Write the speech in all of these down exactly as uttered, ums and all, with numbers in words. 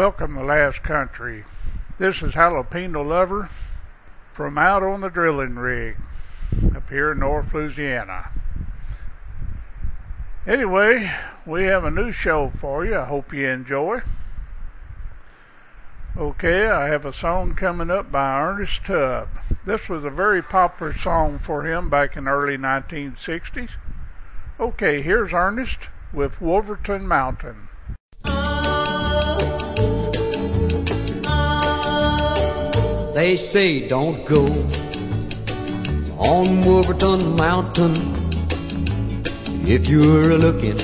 Welcome to Last Country. This is Jalapeno Lover from out on the drilling rig up here in North Louisiana. Anyway, we have a new show for you. I hope you enjoy. Okay, I have a song coming up by Ernest Tubb. This was a very popular song for him back in the early nineteen sixties. Okay, here's Ernest with Wolverton Mountain. They say don't go on Wolverton Mountain if you're looking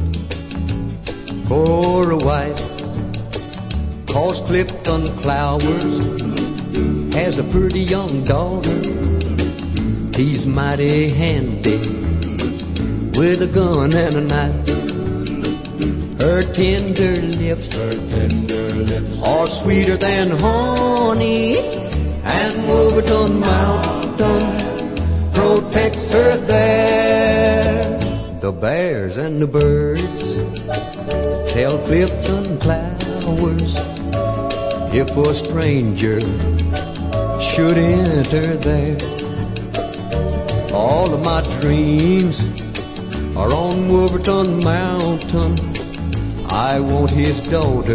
for a wife, 'cause Clifton Clowers has a pretty young daughter. He's mighty handy with a gun and a knife. Her tender lips, her tender lips are sweeter than honey, and Wolverton Mountain protects her there. The bears and the birds tell Clifton Clowers if a stranger should enter there. All of my dreams are on Wolverton Mountain. I want his daughter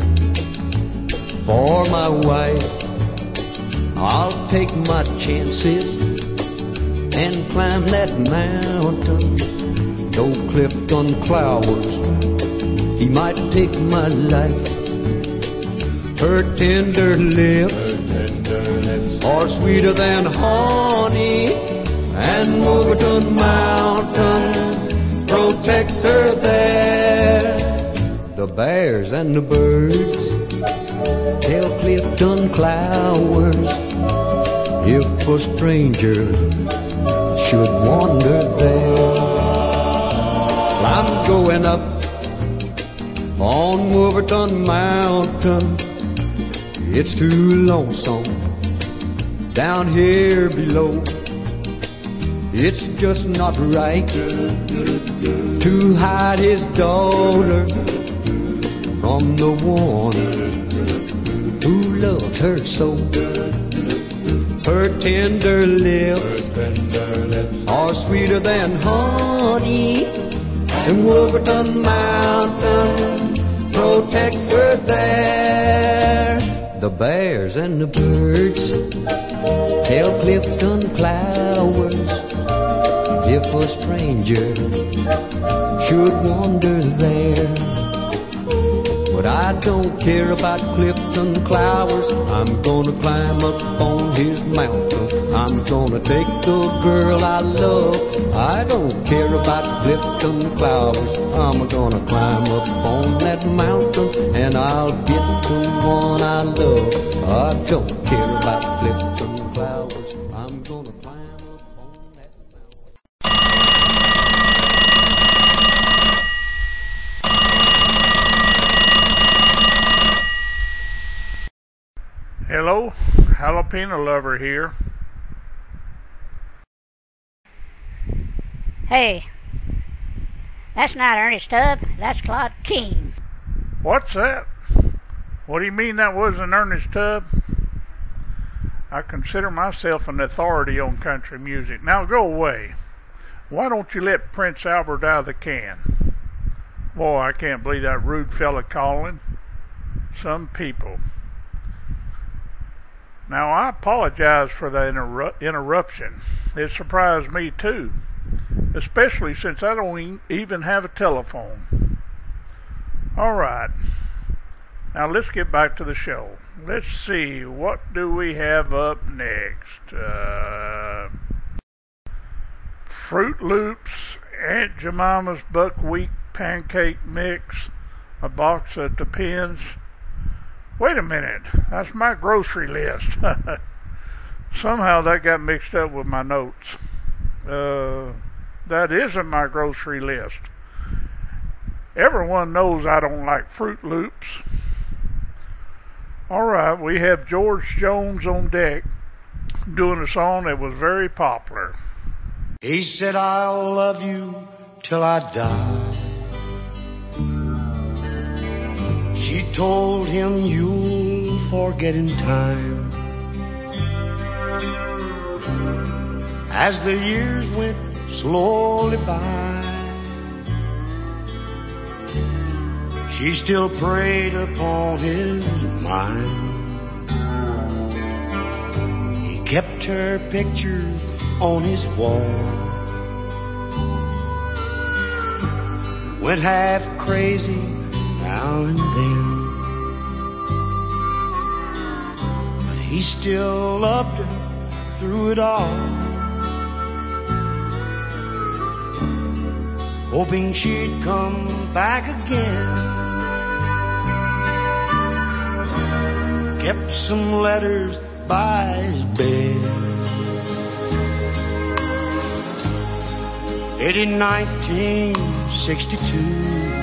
for my wife. I'll take my chances and climb that mountain. Though Clifton Clowers, he might take my life. Her tender lips are sweeter than honey, and Wolverton Mountain protects her there. The bears and the birds tell Clifton Clowers if a stranger should wander there. Well, I'm going up on Wolverton Mountain. It's too lonesome down here below. It's just not right to hide his daughter from the one who loves her so. Her tender lips are sweeter than honey, and Wolverton Mountain protects her there. The bears and the birds tell Clifton Clowers if a stranger should wander there. But I don't care about Clifton Clowers. I'm gonna climb up on his mountain. I'm gonna take the girl I love. I don't care about Clifton Clowers. I'm gonna climb up on that mountain, and I'll get the one I love. I don't care about Clifton Clowers. I'm gonna climb up on that mountain. Hello, Jalapeno Lover here. Hey, that's not Ernest Tubb, that's Claude King. What's that? What do you mean that wasn't Ernest Tubb? I consider myself an authority on country music. Now go away. Why don't you let Prince Albert out of the can? Boy, I can't believe that rude fella calling. Some people. Now, I apologize for the interru- interruption. It surprised me, too, especially since I don't even have a telephone. All right. Now, let's get back to the show. Let's see, what do we have up next? Uh, Fruit Loops, Aunt Jemima's buckwheat pancake mix, a box of Depends. Wait a minute, that's my grocery list. Somehow that got mixed up with my notes. Uh, that isn't my grocery list. Everyone knows I don't like Fruit Loops. Alright, we have George Jones on deck doing a song that was very popular. He said, I'll love you till I die. She told him you'll forget in time. As the years went slowly by, she still preyed upon his mind. He kept her picture on his wall, went half crazy now and then, but he still loved her through it all, hoping she'd come back again. Kept some letters by his bed. In nineteen sixty-two,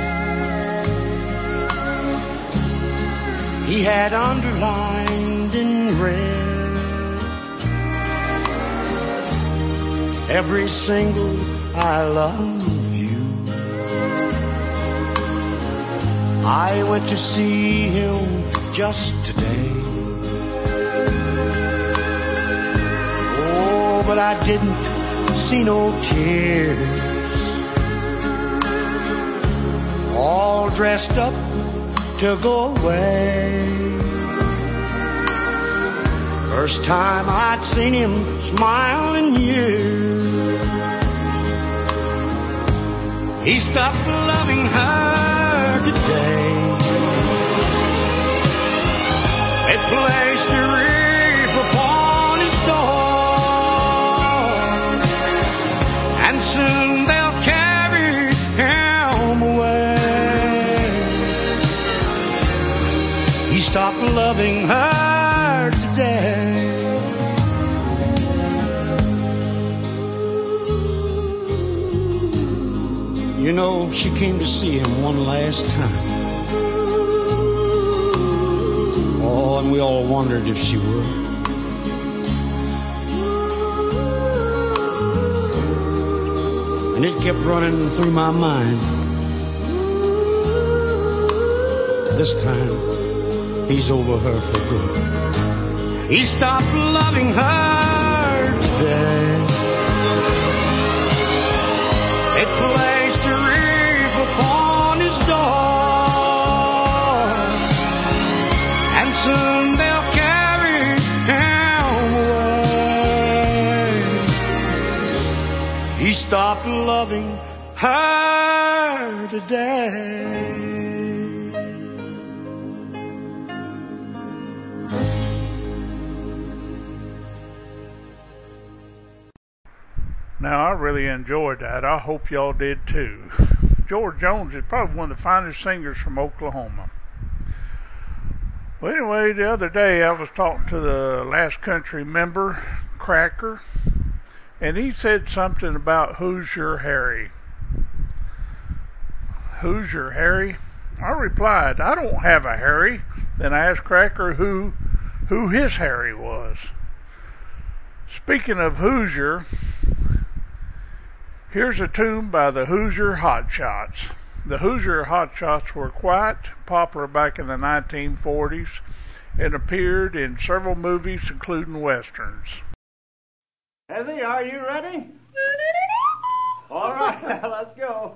he had underlined in red every single I love you. I went to see him just today. Oh, but I didn't see no tears. All dressed up to go away. First time I'd seen him smile in years. He stopped loving her today. They placed a wreath upon his door, and soon they'll carry him away. He stopped loving her today. You know, she came to see him one last time. Oh, and we all wondered if she would. And it kept running through my mind. This time, he's over her for good. He stopped loving her today. It placed a wreath upon his door, and soon they'll carry him away. He stopped loving her today. Now, I really enjoyed that. I hope y'all did too. George Jones is probably one of the finest singers from Oklahoma. Well, anyway, the other day I was talking to the Last Country member, Cracker, and he said something about Hoosier Harry. Hoosier Harry? I replied, I don't have a Harry. Then I asked Cracker who, who his Harry was. Speaking of Hoosier, here's a tune by the Hoosier Hotshots. The Hoosier Hotshots were quite popular back in the nineteen forties and appeared in several movies, including westerns. Ezzy, are you ready? All right, let's go.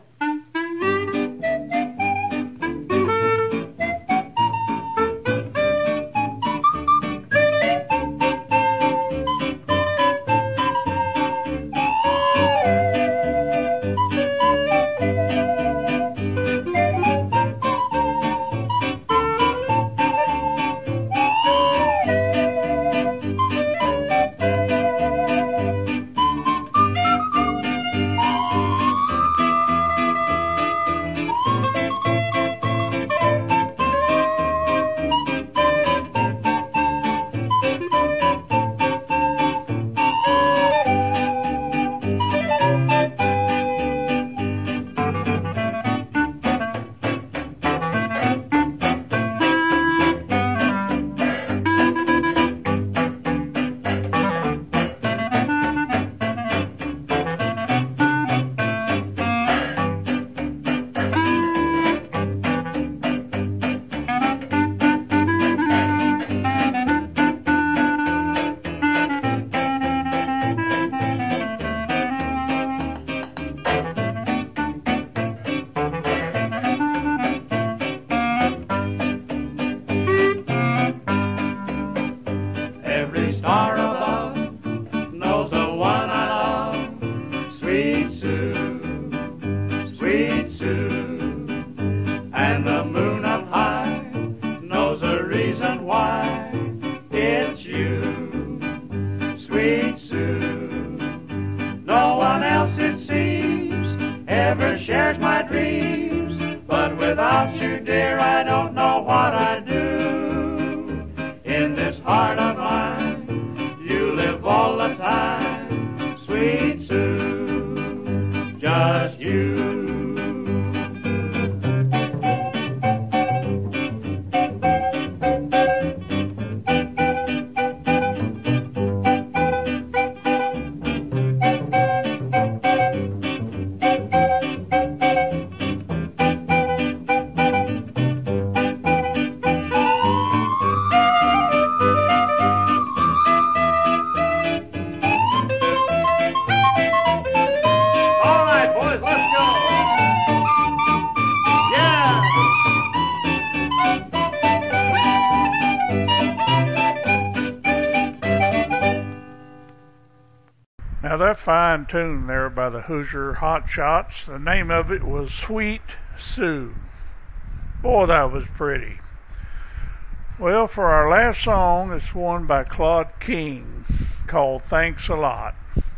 sweet Sue. No one else, it seems, ever shares my dreams, but without you, dear, I don't know what I'd do. In this heart of mine, you live all the time, sweet Sue, just you. Now that fine tune there by the Hoosier Hot Shots, the name of it was Sweet Sue. Boy, that was pretty. Well, for our last song, it's one by Claude King called Thanks a Lot.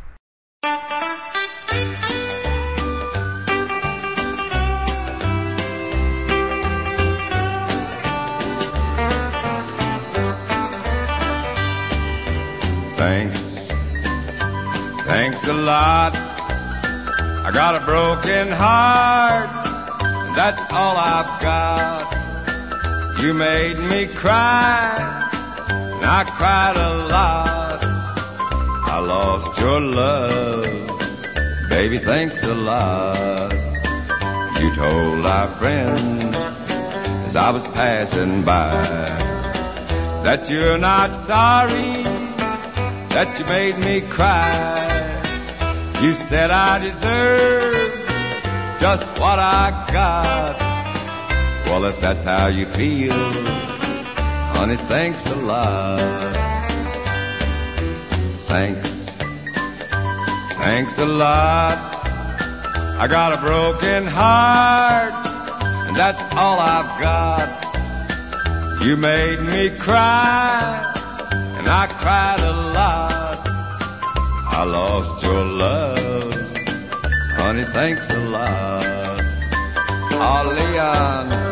Thanks. Thanks a lot. I got a broken heart, and that's all I've got. You made me cry, and I cried a lot. I lost your love, baby, thanks a lot. You told our friends as I was passing by that you're not sorry that you made me cry. You said I deserved just what I got. Well, if that's how you feel, honey, thanks a lot. Thanks. Thanks a lot. I got a broken heart, and that's all I've got. You made me cry, and I cried a lot. I lost your love, honey, thanks a lot. Oh, Leon.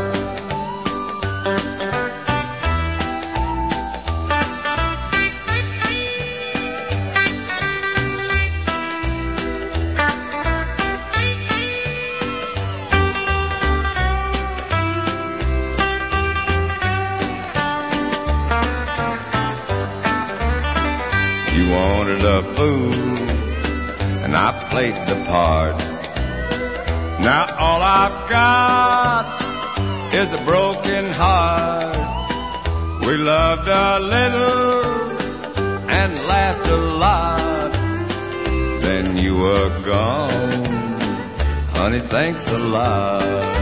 You wanted a fool, and I played the part. Now all I've got is a broken heart. We loved a little and laughed a lot. Then you were gone, honey, thanks a lot.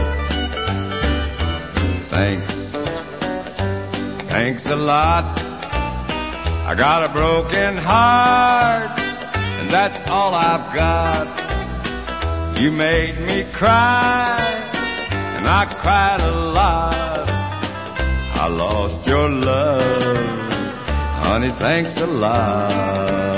Thanks, thanks a lot. I got a broken heart, and that's all I've got. You made me cry, and I cried a lot. I lost your love, honey, thanks a lot.